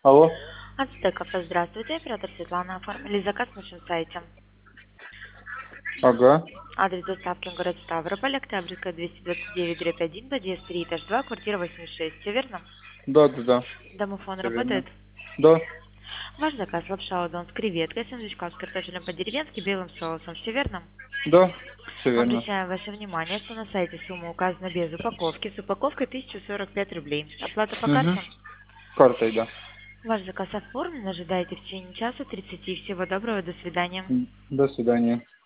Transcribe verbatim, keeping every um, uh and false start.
Алло. Ацтек авто, здравствуйте. Оператор Светлана. Оформили заказ на нашем сайте. Ага. Адрес доставки город Ставрополь, Октябрьская, двести двадцать девять, дробь один, подъезд три, этаж два, квартира восемьдесят шесть. Все верно? Да, да, да. Домофон Все верно. работает? Да. Ваш заказ лапша удон с креветкой, сэндвичка с картофелем по-деревенски, белым соусом. Все верно? Да. Все верно. Обращаем ваше внимание, что на сайте сумма указана без упаковки. С упаковкой тысяча сорок пять рублей. Оплата по Угу. карте? Картой, да. Ваш заказ оформлен. Ожидайте в течение часа тридцати. Всего доброго. До свидания. М, До свидания.